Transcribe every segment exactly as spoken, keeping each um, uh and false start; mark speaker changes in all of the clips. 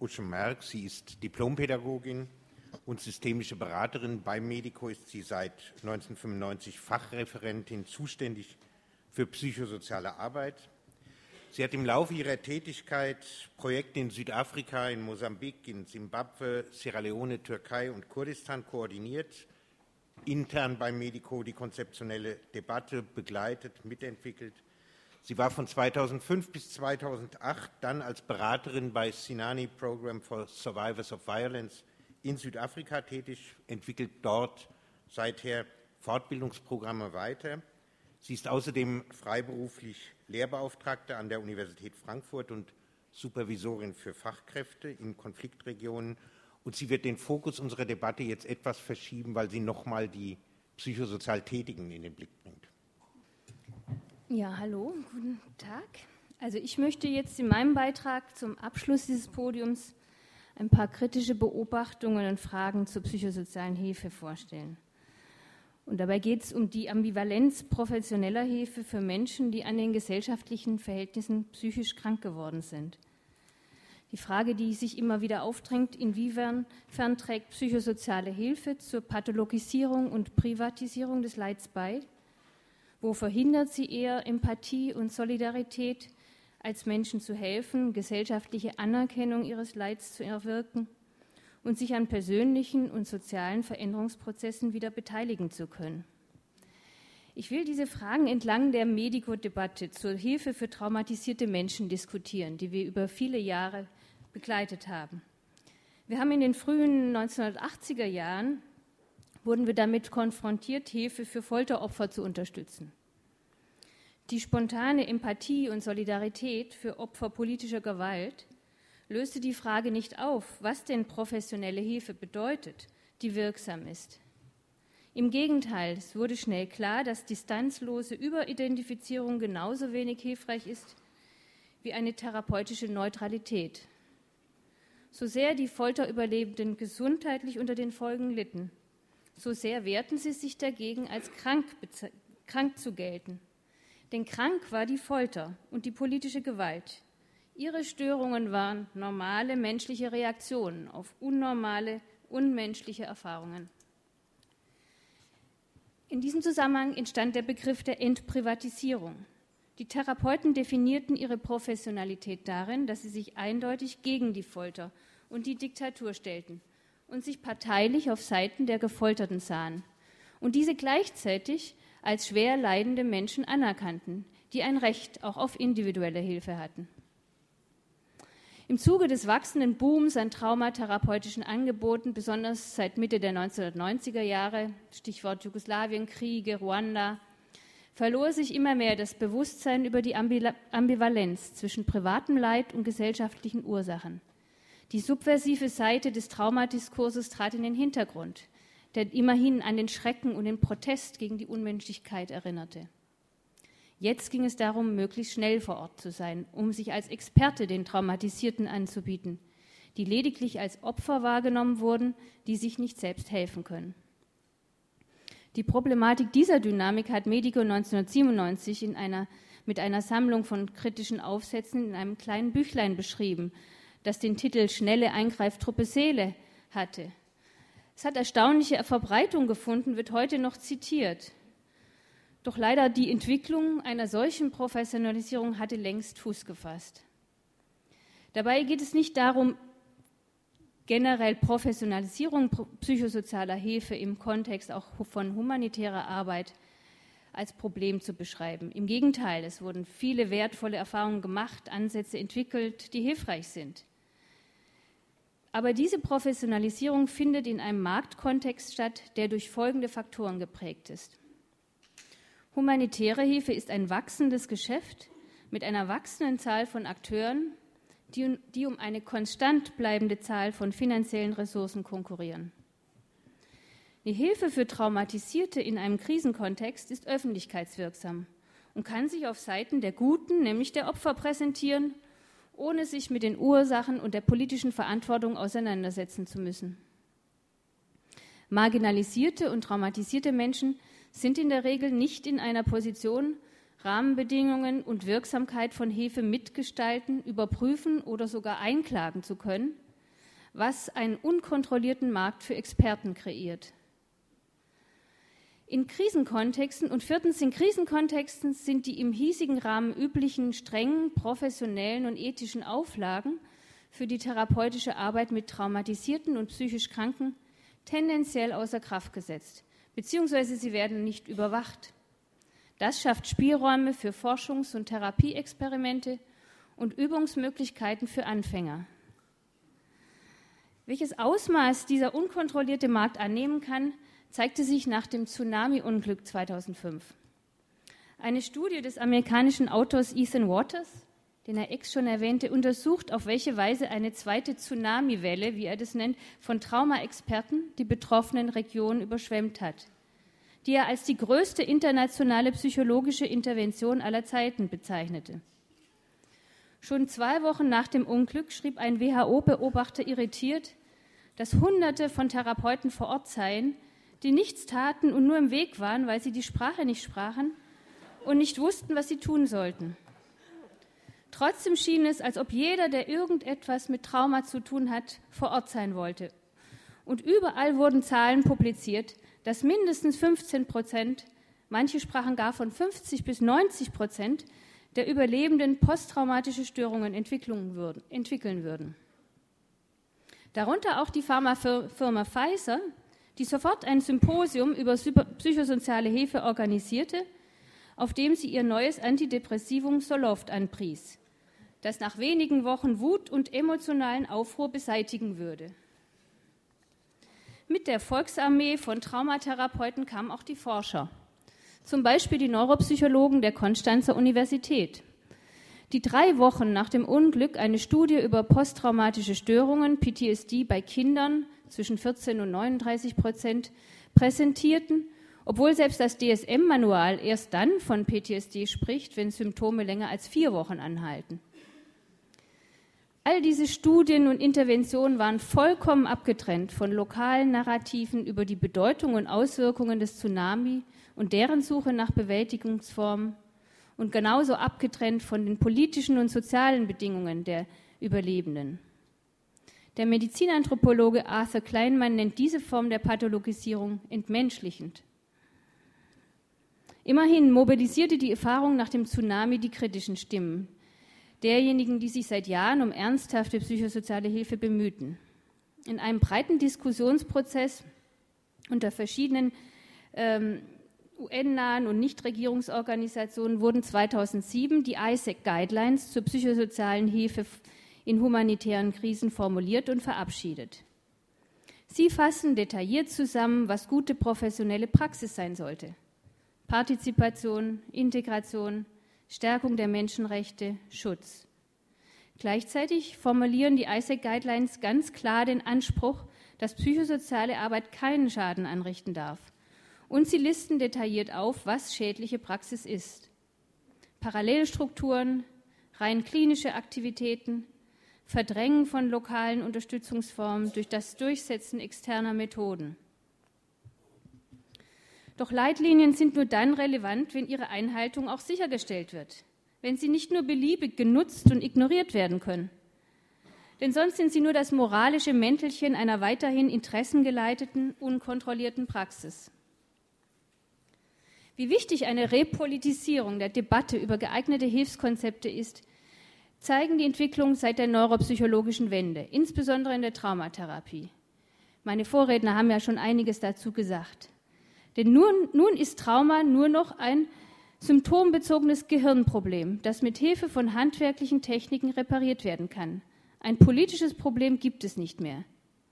Speaker 1: Usche Merck. Sie ist Diplompädagogin und systemische Beraterin. Bei Medico ist sie seit neunzehnhundertfünfundneunzig Fachreferentin, zuständig für psychosoziale Arbeit. Sie hat im Laufe ihrer Tätigkeit Projekte in Südafrika, in Mosambik, in Simbabwe, Sierra Leone, Türkei und Kurdistan koordiniert, intern bei Medico die konzeptionelle Debatte begleitet, mitentwickelt. Sie war von zweitausendfünf bis zweitausendacht dann als Beraterin bei Sinani Program for Survivors of Violence in Südafrika tätig, entwickelt dort seither Fortbildungsprogramme weiter. Sie ist außerdem freiberuflich Lehrbeauftragte an der Universität Frankfurt und Supervisorin für Fachkräfte in Konfliktregionen. Und sie wird den Fokus unserer Debatte jetzt etwas verschieben, weil sie nochmal die psychosozial Tätigen in den Blick bringt.
Speaker 2: Ja, hallo, guten Tag. Also ich möchte jetzt in meinem Beitrag zum Abschluss dieses Podiums ein paar kritische Beobachtungen und Fragen zur psychosozialen Hilfe vorstellen. Und dabei geht es um die Ambivalenz professioneller Hilfe für Menschen, die an den gesellschaftlichen Verhältnissen psychisch krank geworden sind. Die Frage, die sich immer wieder aufdrängt, inwiefern trägt psychosoziale Hilfe zur Pathologisierung und Privatisierung des Leids bei? Wo verhindert sie eher Empathie und Solidarität, als Menschen zu helfen, gesellschaftliche Anerkennung ihres Leids zu erwirken und sich an persönlichen und sozialen Veränderungsprozessen wieder beteiligen zu können? Ich will diese Fragen entlang der Medico-Debatte zur Hilfe für traumatisierte Menschen diskutieren, die wir über viele Jahre begleitet haben. Wir haben in den frühen neunzehnhundertachtziger Jahren wurden wir damit konfrontiert, Hilfe für Folteropfer zu unterstützen. Die spontane Empathie und Solidarität für Opfer politischer Gewalt löste die Frage nicht auf, was denn professionelle Hilfe bedeutet, die wirksam ist. Im Gegenteil, es wurde schnell klar, dass distanzlose Überidentifizierung genauso wenig hilfreich ist wie eine therapeutische Neutralität. So sehr die Folterüberlebenden gesundheitlich unter den Folgen litten, so sehr wehrten sie sich dagegen, als krank, krank zu gelten. Denn krank war die Folter und die politische Gewalt. Ihre Störungen waren normale menschliche Reaktionen auf unnormale, unmenschliche Erfahrungen. In diesem Zusammenhang entstand der Begriff der Entprivatisierung. Die Therapeuten definierten ihre Professionalität darin, dass sie sich eindeutig gegen die Folter und die Diktatur stellten und sich parteilich auf Seiten der Gefolterten sahen und diese gleichzeitig als schwer leidende Menschen anerkannten, die ein Recht auch auf individuelle Hilfe hatten. Im Zuge des wachsenden Booms an traumatherapeutischen Angeboten, besonders seit Mitte der neunzehnhundertneunziger Jahre, Stichwort Jugoslawienkriege, Ruanda, verlor sich immer mehr das Bewusstsein über die Ambivalenz zwischen privatem Leid und gesellschaftlichen Ursachen. Die subversive Seite des Traumadiskurses trat in den Hintergrund, der immerhin an den Schrecken und den Protest gegen die Unmenschlichkeit erinnerte. Jetzt ging es darum, möglichst schnell vor Ort zu sein, um sich als Experte den Traumatisierten anzubieten, die lediglich als Opfer wahrgenommen wurden, die sich nicht selbst helfen können. Die Problematik dieser Dynamik hat Medico neunzehnhundertsiebenundneunzig in einer, mit einer Sammlung von kritischen Aufsätzen in einem kleinen Büchlein beschrieben, das den Titel »Schnelle Eingreiftruppe Seele« hatte. Es hat erstaunliche Verbreitung gefunden, wird heute noch zitiert. Doch leider die Entwicklung einer solchen Professionalisierung hatte längst Fuß gefasst. Dabei geht es nicht darum, generell Professionalisierung psychosozialer Hilfe im Kontext auch von humanitärer Arbeit als Problem zu beschreiben. Im Gegenteil, es wurden viele wertvolle Erfahrungen gemacht, Ansätze entwickelt, die hilfreich sind. Aber diese Professionalisierung findet in einem Marktkontext statt, der durch folgende Faktoren geprägt ist. Humanitäre Hilfe ist ein wachsendes Geschäft mit einer wachsenden Zahl von Akteuren, die, die um eine konstant bleibende Zahl von finanziellen Ressourcen konkurrieren. Die Hilfe für Traumatisierte in einem Krisenkontext ist öffentlichkeitswirksam und kann sich auf Seiten der Guten, nämlich der Opfer, präsentieren, ohne sich mit den Ursachen und der politischen Verantwortung auseinandersetzen zu müssen. Marginalisierte und traumatisierte Menschen sind in der Regel nicht in einer Position, Rahmenbedingungen und Wirksamkeit von Hilfe mitgestalten, überprüfen oder sogar einklagen zu können, was einen unkontrollierten Markt für Experten kreiert. In Krisenkontexten und viertens in Krisenkontexten sind die im hiesigen Rahmen üblichen strengen professionellen und ethischen Auflagen für die therapeutische Arbeit mit traumatisierten und psychisch Kranken tendenziell außer Kraft gesetzt, beziehungsweise sie werden nicht überwacht. Das schafft Spielräume für Forschungs- und Therapieexperimente und Übungsmöglichkeiten für Anfänger. Welches Ausmaß dieser unkontrollierte Markt annehmen kann, zeigte sich nach dem Tsunami-Unglück zweitausendfünf. Eine Studie des amerikanischen Autors Ethan Waters, den Herr Ex schon erwähnte, untersucht, auf welche Weise eine zweite Tsunami-Welle, wie er das nennt, von Traumaexperten die betroffenen Regionen überschwemmt hat, die er als die größte internationale psychologische Intervention aller Zeiten bezeichnete. Schon zwei Wochen nach dem Unglück schrieb ein W H O-Beobachter irritiert, dass Hunderte von Therapeuten vor Ort seien, die nichts taten und nur im Weg waren, weil sie die Sprache nicht sprachen und nicht wussten, was sie tun sollten. Trotzdem schien es, als ob jeder, der irgendetwas mit Trauma zu tun hat, vor Ort sein wollte. Und überall wurden Zahlen publiziert, dass mindestens fünfzehn Prozent, manche sprachen gar von fünfzig bis neunzig Prozent, der Überlebenden posttraumatische Störungen entwickeln würden. Darunter auch die Pharmafirma Pfizer, die sofort ein Symposium über psychosoziale Hilfe organisierte, auf dem sie ihr neues Antidepressivum Zoloft anpries, das nach wenigen Wochen Wut und emotionalen Aufruhr beseitigen würde. Mit der Volksarmee von Traumatherapeuten kamen auch die Forscher, zum Beispiel die Neuropsychologen der Konstanzer Universität, die drei Wochen nach dem Unglück eine Studie über posttraumatische Störungen, P T S D, bei Kindern zwischen vierzehn und neununddreißig Prozent präsentierten, obwohl selbst das D S M-Manual erst dann von P T S D spricht, wenn Symptome länger als vier Wochen anhalten. All diese Studien und Interventionen waren vollkommen abgetrennt von lokalen Narrativen über die Bedeutung und Auswirkungen des Tsunami und deren Suche nach Bewältigungsformen und genauso abgetrennt von den politischen und sozialen Bedingungen der Überlebenden. Der Medizinanthropologe Arthur Kleinman nennt diese Form der Pathologisierung entmenschlichend. Immerhin mobilisierte die Erfahrung nach dem Tsunami die kritischen Stimmen derjenigen, die sich seit Jahren um ernsthafte psychosoziale Hilfe bemühten. In einem breiten Diskussionsprozess unter verschiedenen ähm, U N-nahen und Nichtregierungsorganisationen wurden zweitausendsieben die I S A C Guidelines zur psychosozialen Hilfe in humanitären Krisen formuliert und verabschiedet. Sie fassen detailliert zusammen, was gute professionelle Praxis sein sollte. Partizipation, Integration, Stärkung der Menschenrechte, Schutz. Gleichzeitig formulieren die I S A C Guidelines ganz klar den Anspruch, dass psychosoziale Arbeit keinen Schaden anrichten darf. Und sie listen detailliert auf, was schädliche Praxis ist. Parallelstrukturen, rein klinische Aktivitäten, Verdrängen von lokalen Unterstützungsformen durch das Durchsetzen externer Methoden. Doch Leitlinien sind nur dann relevant, wenn ihre Einhaltung auch sichergestellt wird, wenn sie nicht nur beliebig genutzt und ignoriert werden können. Denn sonst sind sie nur das moralische Mäntelchen einer weiterhin interessengeleiteten, unkontrollierten Praxis. Wie wichtig eine Repolitisierung der Debatte über geeignete Hilfskonzepte ist, zeigen die Entwicklungen seit der neuropsychologischen Wende, insbesondere in der Traumatherapie. Meine Vorredner haben ja schon einiges dazu gesagt. Denn nun, nun ist Trauma nur noch ein symptombezogenes Gehirnproblem, das mit Hilfe von handwerklichen Techniken repariert werden kann. Ein politisches Problem gibt es nicht mehr.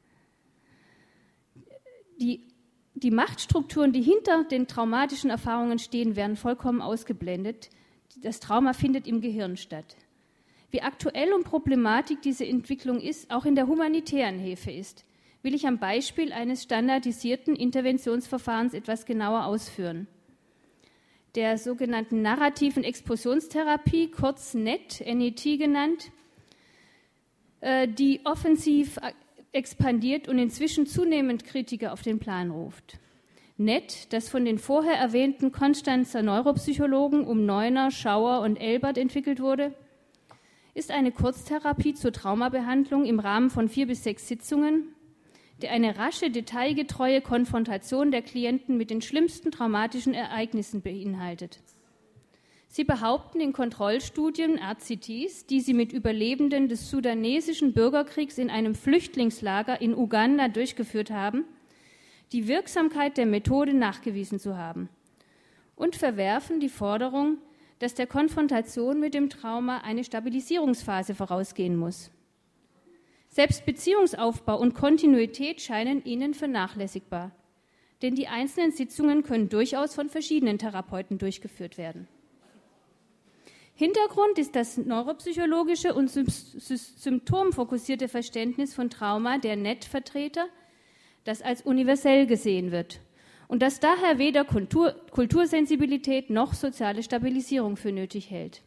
Speaker 2: Die, die Machtstrukturen, die hinter den traumatischen Erfahrungen stehen, werden vollkommen ausgeblendet. Das Trauma findet im Gehirn statt. Wie aktuell und problematisch diese Entwicklung ist, auch in der humanitären Hilfe ist, will ich am Beispiel eines standardisierten Interventionsverfahrens etwas genauer ausführen. Der sogenannten narrativen Expositionstherapie, kurz N E T, N E T genannt, die offensiv expandiert und inzwischen zunehmend Kritiker auf den Plan ruft. N E T, das von den vorher erwähnten Konstanzer Neuropsychologen um Neuner, Schauer und Elbert entwickelt wurde, ist eine Kurztherapie zur Traumabehandlung im Rahmen von vier bis sechs Sitzungen, die eine rasche, detailgetreue Konfrontation der Klienten mit den schlimmsten traumatischen Ereignissen beinhaltet. Sie behaupten in Kontrollstudien, R C Ts, die sie mit Überlebenden des sudanesischen Bürgerkriegs in einem Flüchtlingslager in Uganda durchgeführt haben, die Wirksamkeit der Methode nachgewiesen zu haben und verwerfen die Forderung, dass der Konfrontation mit dem Trauma eine Stabilisierungsphase vorausgehen muss. Selbst Beziehungsaufbau und Kontinuität scheinen ihnen vernachlässigbar, denn die einzelnen Sitzungen können durchaus von verschiedenen Therapeuten durchgeführt werden. Hintergrund ist das neuropsychologische und symptomfokussierte Verständnis von Trauma der N E T-Vertreter, das als universell gesehen wird und das daher weder Kultur, Kultursensibilität noch soziale Stabilisierung für nötig hält.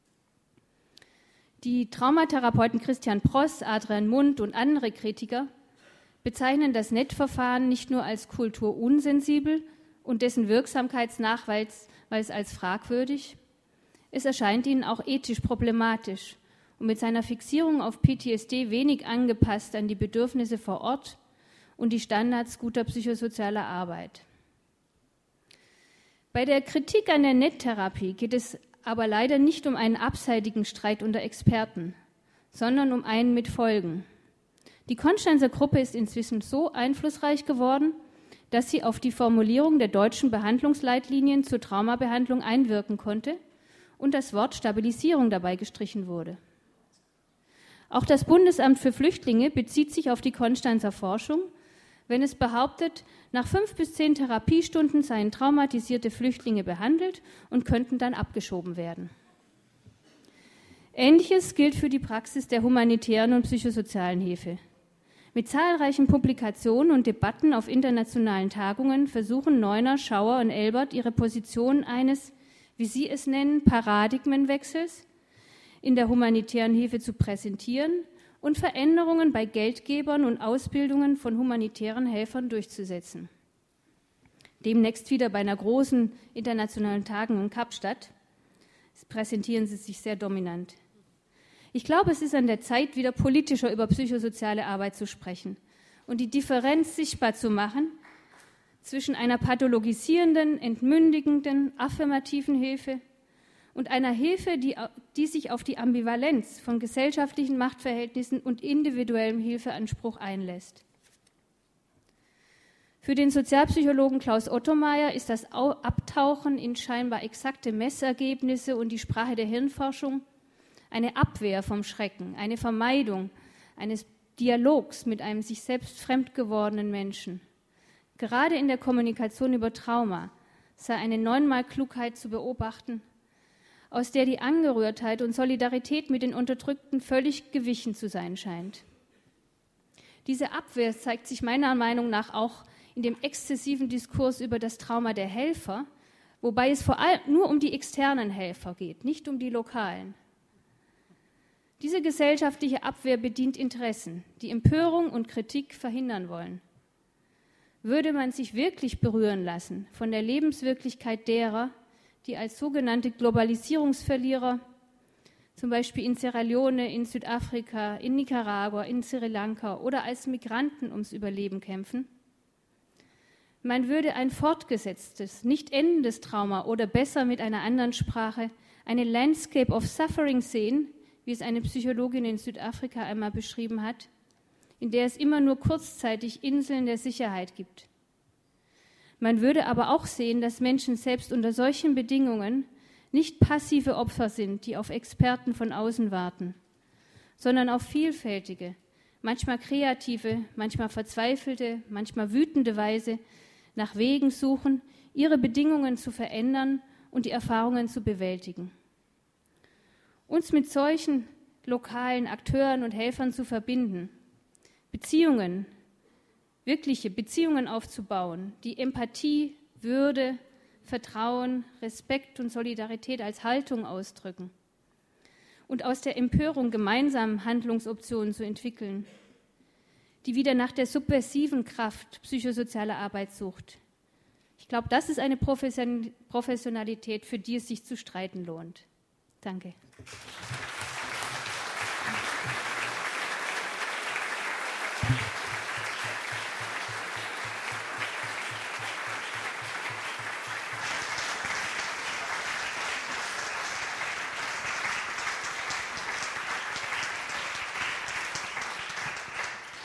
Speaker 2: Die Traumatherapeuten Christian Pross, Adrian Mund und andere Kritiker bezeichnen das N E T-Verfahren nicht nur als kulturunsensibel und dessen Wirksamkeitsnachweis als fragwürdig, es erscheint ihnen auch ethisch problematisch und mit seiner Fixierung auf P T S D wenig angepasst an die Bedürfnisse vor Ort und die Standards guter psychosozialer Arbeit. Bei der Kritik an der N E T-Therapie geht es aber leider nicht um einen abseitigen Streit unter Experten, sondern um einen mit Folgen. Die Konstanzer Gruppe ist inzwischen so einflussreich geworden, dass sie auf die Formulierung der deutschen Behandlungsleitlinien zur Traumabehandlung einwirken konnte und das Wort Stabilisierung dabei gestrichen wurde. Auch das Bundesamt für Flüchtlinge bezieht sich auf die Konstanzer Forschung, wenn es behauptet, nach fünf bis zehn Therapiestunden seien traumatisierte Flüchtlinge behandelt und könnten dann abgeschoben werden. Ähnliches gilt für die Praxis der humanitären und psychosozialen Hilfe. Mit zahlreichen Publikationen und Debatten auf internationalen Tagungen versuchen Neuner, Schauer und Elbert ihre Position eines, wie sie es nennen, Paradigmenwechsels in der humanitären Hilfe zu präsentieren und Veränderungen bei Geldgebern und Ausbildungen von humanitären Helfern durchzusetzen. Demnächst wieder bei einer großen internationalen Tagung in Kapstadt präsentieren sie sich sehr dominant. Ich glaube, es ist an der Zeit, wieder politischer über psychosoziale Arbeit zu sprechen und die Differenz sichtbar zu machen zwischen einer pathologisierenden, entmündigenden, affirmativen Hilfe und einer Hilfe, die, die sich auf die Ambivalenz von gesellschaftlichen Machtverhältnissen und individuellem Hilfeanspruch einlässt. Für den Sozialpsychologen Klaus Ottomeyer ist das Abtauchen in scheinbar exakte Messergebnisse und die Sprache der Hirnforschung eine Abwehr vom Schrecken, eine Vermeidung eines Dialogs mit einem sich selbst fremd gewordenen Menschen. Gerade in der Kommunikation über Trauma sei eine neunmal Klugheit zu beobachten, aus der die Angerührtheit und Solidarität mit den Unterdrückten völlig gewichen zu sein scheint. Diese Abwehr zeigt sich meiner Meinung nach auch in dem exzessiven Diskurs über das Trauma der Helfer, wobei es vor allem nur um die externen Helfer geht, nicht um die lokalen. Diese gesellschaftliche Abwehr bedient Interessen, die Empörung und Kritik verhindern wollen. Würde man sich wirklich berühren lassen von der Lebenswirklichkeit derer, die als sogenannte Globalisierungsverlierer, zum Beispiel in Sierra Leone, in Südafrika, in Nicaragua, in Sri Lanka oder als Migranten ums Überleben kämpfen? Man würde ein fortgesetztes, nicht endendes Trauma oder besser mit einer anderen Sprache eine Landscape of Suffering sehen, wie es eine Psychologin in Südafrika einmal beschrieben hat, in der es immer nur kurzzeitig Inseln der Sicherheit gibt. Man würde aber auch sehen, dass Menschen selbst unter solchen Bedingungen nicht passive Opfer sind, die auf Experten von außen warten, sondern auf vielfältige, manchmal kreative, manchmal verzweifelte, manchmal wütende Weise nach Wegen suchen, ihre Bedingungen zu verändern und die Erfahrungen zu bewältigen. Uns mit solchen lokalen Akteuren und Helfern zu verbinden, Beziehungen, wirkliche Beziehungen aufzubauen, die Empathie, Würde, Vertrauen, Respekt und Solidarität als Haltung ausdrücken und aus der Empörung gemeinsam Handlungsoptionen zu entwickeln, die wieder nach der subversiven Kraft psychosozialer Arbeit sucht. Ich glaube, das ist eine Professionalität, für die es sich zu streiten lohnt. Danke.
Speaker 3: Applaus